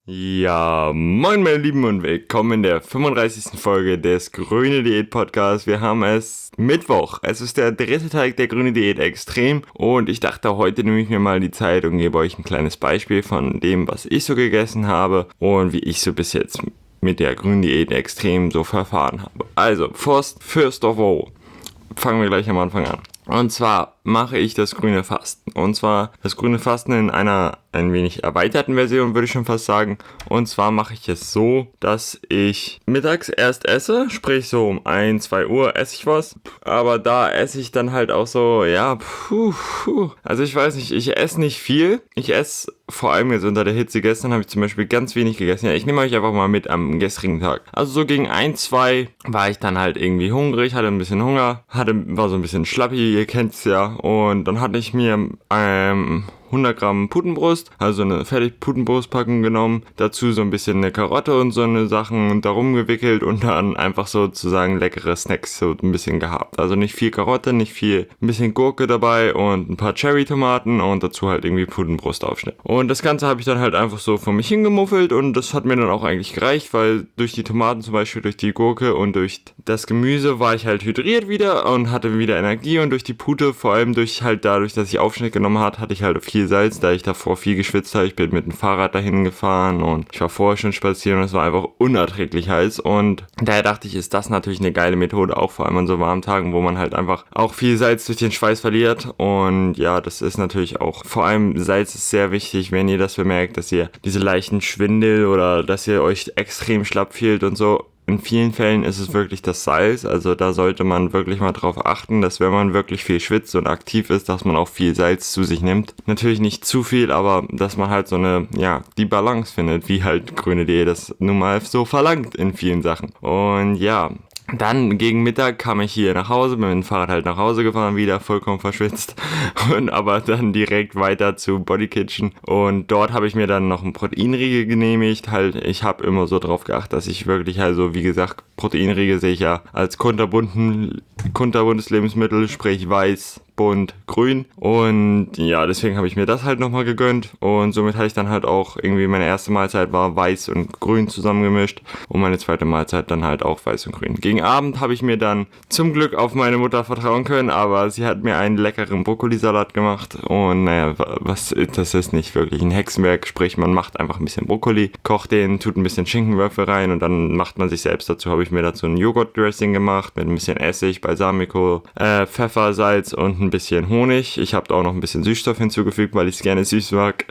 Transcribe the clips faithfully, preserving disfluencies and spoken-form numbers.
Ja, moin meine Lieben und willkommen in der fünfunddreißigsten Folge des Grüne Diät Podcasts. Wir haben es Mittwoch. Es ist der dritte Tag der Grüne Diät Extrem und ich dachte, heute nehme ich mir mal die Zeit und gebe euch ein kleines Beispiel von dem, was ich so gegessen habe und wie ich so bis jetzt mit der Grüne Diät Extrem so verfahren habe. Also, first, first of all, fangen wir gleich am Anfang an. Und zwar mache ich das grüne Fasten. Und zwar das grüne Fasten in einer ein wenig erweiterten Version, würde ich schon fast sagen. Und zwar mache ich es so, dass ich mittags erst esse, sprich so um ein, zwei Uhr esse ich was. Aber da esse ich dann halt auch so, ja, puh, puh. Also ich weiß nicht, ich esse nicht viel. Ich esse vor allem jetzt unter der Hitze. Gestern habe ich zum Beispiel ganz wenig gegessen. Ja, ich nehme euch einfach mal mit am gestrigen Tag. Also so gegen ein, zwei war ich dann halt irgendwie hungrig, hatte ein bisschen Hunger, hatte, war so ein bisschen schlappi, ihr kennt's ja. Und dann hatte ich mir ähm, hundert Gramm Putenbrust, also eine fertig Putenbrustpackung genommen, dazu so ein bisschen eine Karotte und so eine Sachen darum gewickelt und dann einfach sozusagen leckere Snacks so ein bisschen gehabt. Also nicht viel Karotte, nicht viel, ein bisschen Gurke dabei und ein paar Cherry-Tomaten und dazu halt irgendwie Putenbrustaufschnitt. Und das Ganze habe ich dann halt einfach so vor mich hingemuffelt und das hat mir dann auch eigentlich gereicht, weil durch die Tomaten zum Beispiel, durch die Gurke und durch das Gemüse war ich halt hydriert wieder und hatte wieder Energie und durch die Pute, vor allem durch halt dadurch, dass ich Aufschnitt genommen hatte, hatte ich halt viel Salz, da ich davor viel geschwitzt habe. Ich bin mit dem Fahrrad dahin gefahren und ich war vorher schon spazieren und es war einfach unerträglich heiß und daher dachte ich, ist das natürlich eine geile Methode, auch vor allem an so warmen Tagen, wo man halt einfach auch viel Salz durch den Schweiß verliert und ja, das ist natürlich auch, vor allem Salz ist sehr wichtig, wenn ihr das bemerkt, dass ihr diese leichten Schwindel oder dass ihr euch extrem schlapp fühlt und so. In vielen Fällen ist es wirklich das Salz, also da sollte man wirklich mal drauf achten, dass wenn man wirklich viel schwitzt und aktiv ist, dass man auch viel Salz zu sich nimmt. Natürlich nicht zu viel, aber dass man halt so eine, ja, die Balance findet, wie halt Grüne Diät das nun mal so verlangt in vielen Sachen. Und ja, dann gegen Mittag kam ich hier nach Hause, bin mit dem Fahrrad halt nach Hause gefahren, wieder vollkommen verschwitzt und aber dann direkt weiter zu Body Kitchen und dort habe ich mir dann noch einen Proteinriegel genehmigt, halt ich habe immer so drauf geachtet, dass ich wirklich also wie gesagt, Proteinriegel sehe ich ja als kunterbunten, kunterbuntes Lebensmittel, sprich weiß, bunt, grün und ja, deswegen habe ich mir das halt nochmal gegönnt und somit hatte ich dann halt auch irgendwie meine erste Mahlzeit war weiß und grün zusammengemischt und meine zweite Mahlzeit dann halt auch weiß und grün. Gegen Abend habe ich mir dann zum Glück auf meine Mutter vertrauen können, aber sie hat mir einen leckeren Brokkolisalat gemacht und naja, was, das ist nicht wirklich ein Hexenwerk, sprich man macht einfach ein bisschen Brokkoli, kocht den, tut ein bisschen Schinkenwürfel rein und dann macht man sich selbst dazu, habe ich mir dazu ein Joghurt-Dressing gemacht mit ein bisschen Essig, Balsamico, äh, Pfeffer, Salz und ein bisschen Honig. Ich habe da auch noch ein bisschen Süßstoff hinzugefügt, weil ich es gerne süß mag.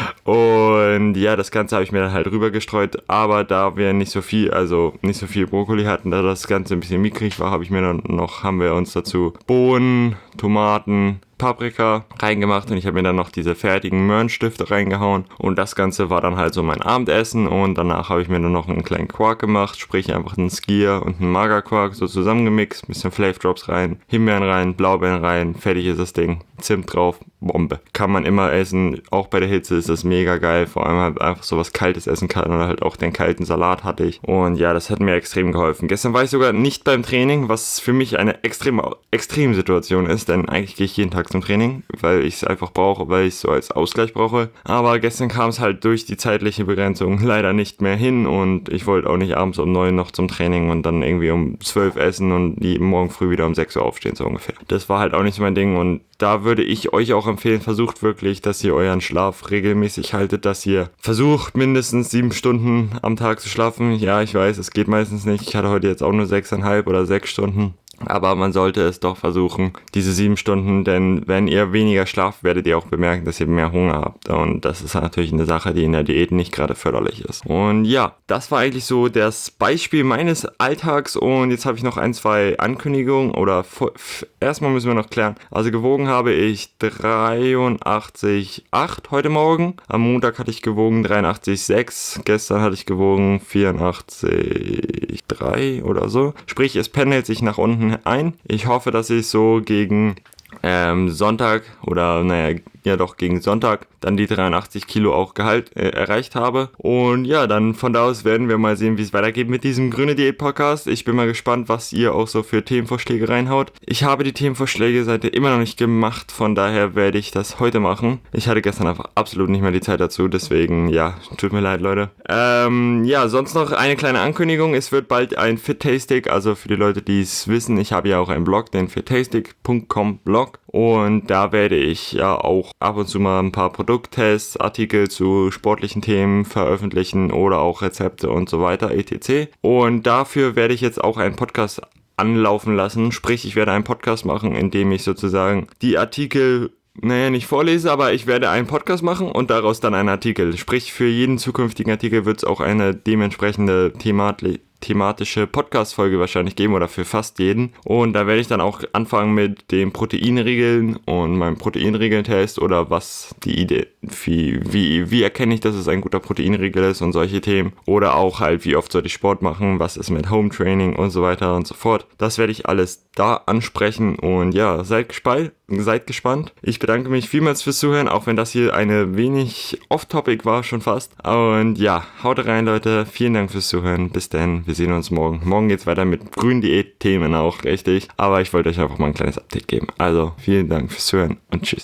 Und ja, das Ganze habe ich mir dann halt rüber gestreut, aber da wir nicht so viel, also nicht so viel Brokkoli hatten, da das Ganze ein bisschen mickrig war, habe ich mir dann noch, haben wir uns dazu Bohnen, Tomaten, Paprika reingemacht und ich habe mir dann noch diese fertigen Möhrenstifte reingehauen und das Ganze war dann halt so mein Abendessen und danach habe ich mir dann noch einen kleinen Quark gemacht, sprich einfach einen Skier und einen Magerquark so zusammengemixt, bisschen Flavor Drops rein, Himbeeren rein, Blaubeeren rein, fertig ist das Ding, Zimt drauf, Bombe. Kann man immer essen, auch bei der Hitze ist das mega geil, vor allem halt einfach so was Kaltes essen kann oder halt auch den kalten Salat hatte ich und ja, das hat mir extrem geholfen. Gestern war ich sogar nicht beim Training, was für mich eine extrem, extrem Situation ist, denn eigentlich gehe ich jeden Tag zum Training, weil ich es einfach brauche, weil ich es so als Ausgleich brauche. Aber gestern kam es halt durch die zeitliche Begrenzung leider nicht mehr hin und ich wollte auch nicht abends um neun noch zum Training und dann irgendwie um zwölf essen und morgen früh wieder um sechs Uhr aufstehen, so ungefähr. Das war halt auch nicht so mein Ding und da würde ich euch auch empfehlen, versucht wirklich, dass ihr euren Schlaf regelmäßig haltet, dass ihr versucht, mindestens sieben Stunden am Tag zu schlafen. Ja, ich weiß, es geht meistens nicht. Ich hatte heute jetzt auch nur sechseinhalb oder sechs Stunden. Aber man sollte es doch versuchen, diese sieben Stunden, denn wenn ihr weniger schlaft, werdet ihr auch bemerken, dass ihr mehr Hunger habt. Und das ist natürlich eine Sache, die in der Diät nicht gerade förderlich ist. Und ja, das war eigentlich so das Beispiel meines Alltags. Und jetzt habe ich noch ein, zwei Ankündigungen oder erstmal müssen wir noch klären. Also gewogen habe ich dreiundachtzig Komma acht heute Morgen. Am Montag hatte ich gewogen dreiundachtzig Komma sechs. Gestern hatte ich gewogen vierundachtzig Komma drei oder so. Sprich, es pendelt sich nach unten ein. Ich hoffe, dass ich so gegen ähm, Sonntag oder naja, ja doch gegen Sonntag dann die dreiundachtzig Kilo auch Gehalt äh, erreicht habe. Und ja, dann von da aus werden wir mal sehen, wie es weitergeht mit diesem Grüne Diät Podcast. Ich bin mal gespannt, was ihr auch so für Themenvorschläge reinhaut. Ich habe die Themenvorschläge seitdem immer noch nicht gemacht, von daher werde ich das heute machen. Ich hatte gestern einfach absolut nicht mehr die Zeit dazu, deswegen ja, tut mir leid, Leute. Ähm, ja, sonst noch eine kleine Ankündigung. Es wird bald ein Fit-Tastic, also für die Leute, die es wissen, ich habe ja auch einen Blog, den fit tastic punkt com Blog. Und da werde ich ja auch ab und zu mal ein paar Produkttests, Artikel zu sportlichen Themen veröffentlichen oder auch Rezepte und so weiter, et cetera. Und dafür werde ich jetzt auch einen Podcast anlaufen lassen. Sprich, ich werde einen Podcast machen, in dem ich sozusagen die Artikel, naja, nicht vorlese, aber ich werde einen Podcast machen und daraus dann einen Artikel. Sprich, für jeden zukünftigen Artikel wird es auch eine dementsprechende Thematik thematische Podcast-Folge wahrscheinlich geben oder für fast jeden. Und da werde ich dann auch anfangen mit den Proteinriegeln und meinem Proteinriegeltest oder was die Idee, wie, wie, wie erkenne ich, dass es ein guter Proteinriegel ist und solche Themen. Oder auch halt, wie oft sollte ich Sport machen, was ist mit Home Training und so weiter und so fort. Das werde ich alles da ansprechen und ja, seid gespannt. Seid gespannt. Ich bedanke mich vielmals fürs Zuhören, auch wenn das hier eine wenig off-topic war, schon fast. Und ja, haut rein, Leute. Vielen Dank fürs Zuhören. Bis dann. Wir sehen uns morgen. Morgen geht's weiter mit grünen Diät-Themen auch, richtig. Aber ich wollte euch einfach mal ein kleines Update geben. Also, vielen Dank fürs Zuhören und tschüss.